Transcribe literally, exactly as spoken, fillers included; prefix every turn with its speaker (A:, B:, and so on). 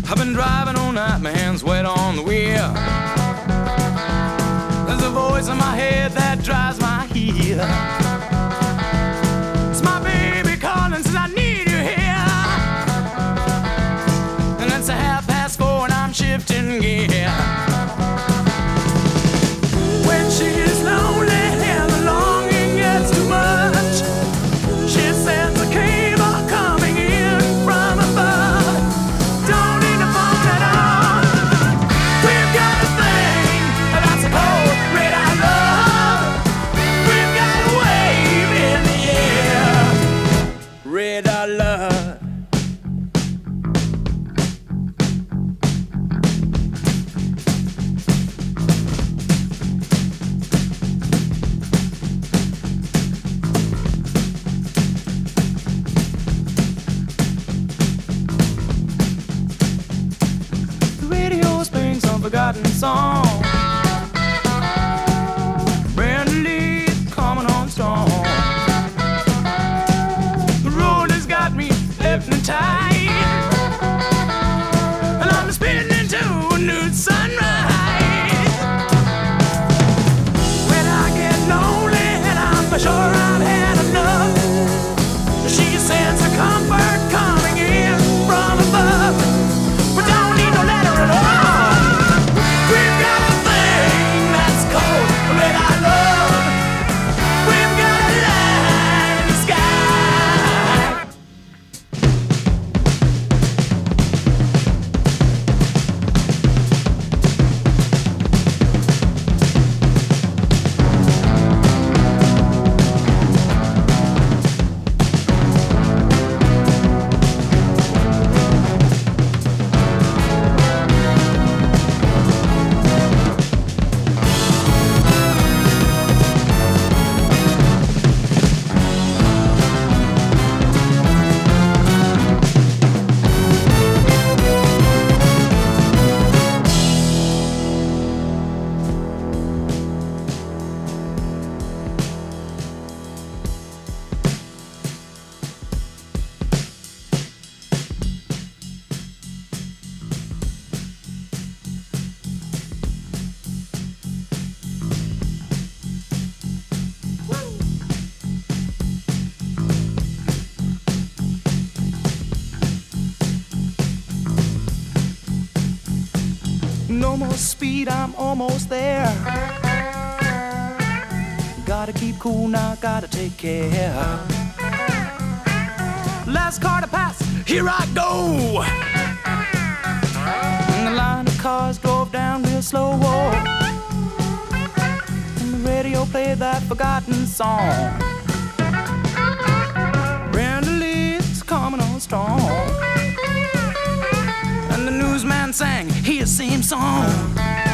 A: I've been driving all night, my hands wet on the wheel. There's a voice in my head that drives my heel. It's my baby calling, says I need you here. And it's a half past four and I'm shifting gear. When she's lonely and the longing gets too much, she sends a cable coming in from above. Don't need to phone at all. We've got a thing that's a cold red I love. We've got a wave in the air, red I love. Forgotten song. Brand new leaf coming on strong. The road has got me hypnotized, and I'm spinning into a new sunrise. When I get lonely and I'm sure I've had enough, she sends a comfort coming in from above. We don't need no letter at all. No more speed, I'm almost there. Gotta keep cool now, gotta take care. Last car to pass, here I go. And the line of cars drove down real slow. And the radio played that forgotten song. Brenda Lee's coming on strong. And the newsman sang his same song.